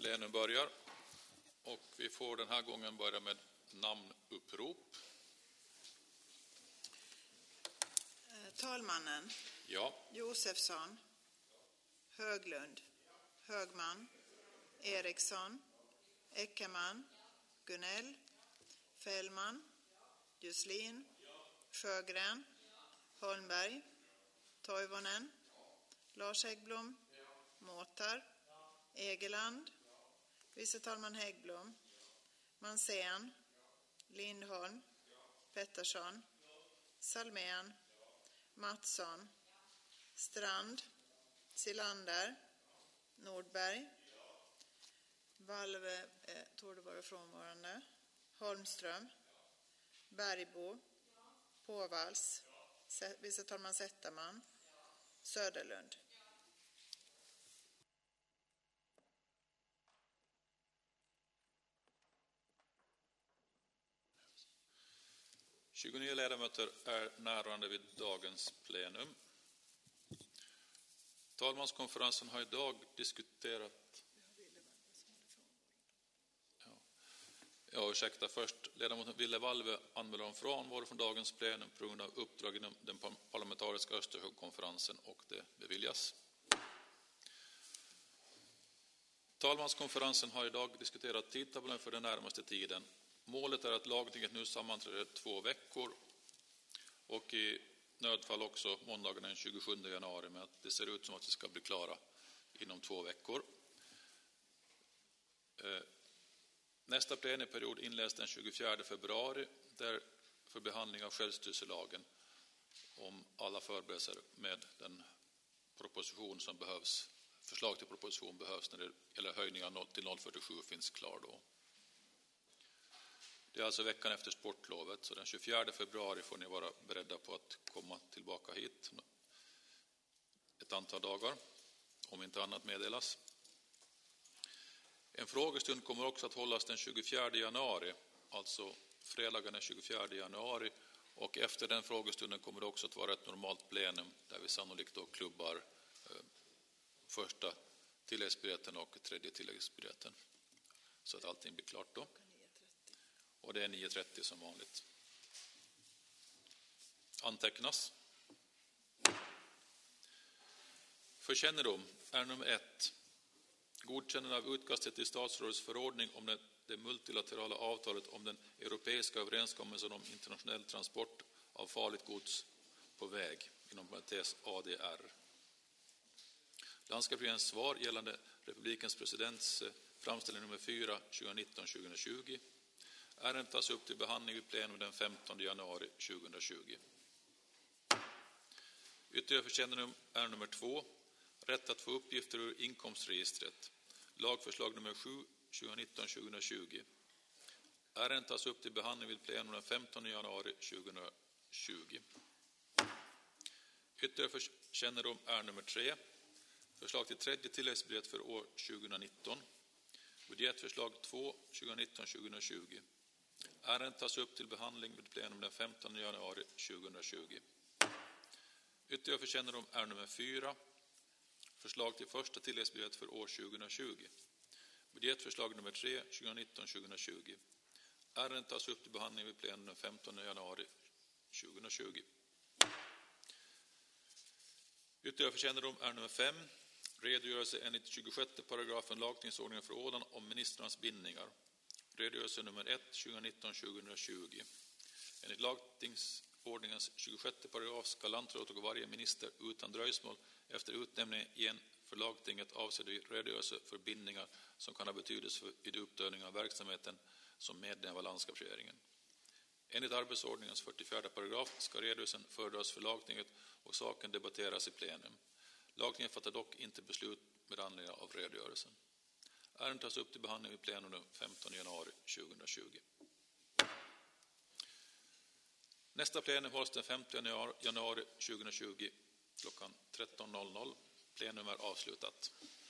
Plenum börjar och vi får den här gången börja med namnupprop. Talmannen. Ja. Josefsson. Höglund. Högman. Eriksson. Eckerman. Gunnell. Fällman. Juslin. Sjögren. Holmberg. Toivonen. Lars Häggblom. Måtar. Egeland. Vice talman Häggblom. Mansén. Lindholm. Pettersson. Salmén. Mattsson. Strand. Silander. Nordberg. Valve torde vara frånvarande. Holmström. Bergbo. Påvals. Vice talman Zetterman. Söderlund. Tjugonio ledamöter är närvarande vid dagens plenum. Talmanskonferensen har idag diskuterat... ursäkta, först ledamoten Ville Valve anmäler om frånvaro från dagens plenum på grund av uppdrag inom den parlamentariska Östersjökonferensen och det beviljas. Talmanskonferensen har idag diskuterat tidtabellen för den närmaste tiden. Målet är att lagtinget nu sammanträder 2 veckor och i nödfall också måndagen den 27 januari, men att det ser ut som att vi ska bli klara inom 2 veckor. Nästa pleniperiod inleds den 24 februari där för behandling av självstyrelselagen, om alla förberedelser med den proposition som behövs, förslag till proposition behövs när det gäller höjningar till 0,47 finns klar då. Det är alltså veckan efter sportlovet, så den 24 februari får ni vara beredda på att komma tillbaka hit ett antal dagar, om inte annat meddelas. En frågestund kommer också att hållas den 24 januari, alltså fredagen den 24 januari, och efter den frågestunden kommer det också att vara ett normalt plenum där vi sannolikt då klubbar första tilläggsbudgeten och tredje tilläggsbudgeten, så att allting blir klart då. Och det är 9.30 som vanligt. Antecknas. För kännedom är nummer 1. Godkännande av utkastet till statsrådets förordning om det multilaterala avtalet om den europeiska överenskommelsen om internationell transport av farligt gods på väg, inom parentes ADR. Landskapsregeringens svar gällande republikens presidents framställning nummer 4 2019-2020. Ärendet tas upp till behandling vid plenum den 15 januari 2020. Ytterligare för kännedom är nummer 2. Rätt att få uppgifter ur inkomstregistret. Lagförslag nummer 7 2019-2020. Ärendet tas upp till behandling vid plenum den 15 januari 2020. Ytterligare för kännedom är nummer 3. Förslag till tredje tilläggsbudget för år 2019. Budgetförslag 2 2019-2020. Ärendet tas upp till behandling vid plenum den 15 januari 2020. Ytterligare för kännedom är nummer 4. Förslag till första tilläggsbudget för år 2020. Budgetförslag nummer 3 2019-2020. Ärendet tas upp till behandling vid plenum den 15 januari 2020. Ytterligare för kännedom är nummer 5. Redogörelse enligt 26 paragrafen lagtingsordningen för Åland om ministrarnas bindningar. Redogörelse nummer 1 2019-2020. Enligt lagtingsordningens 26 paragraf ska lantrådet och varje minister utan dröjsmål efter utnämningen ge en för lagtinget avsedd redogörelse för bindningar som kan ha betydelse vid uppdelning av verksamheten som medlem av landskapsregeringen. Enligt arbetsordningens 44 paragraf ska redogörelsen föredras för lagtinget och saken debatteras i plenum. Lagtinget fattar dock inte beslut med anledning av redogörelsen. Ärendet tas upp till behandling vid plenum den 15 januari 2020. Nästa plenum hålls den 15 januari 2020 klockan 13.00. Plenum är avslutat.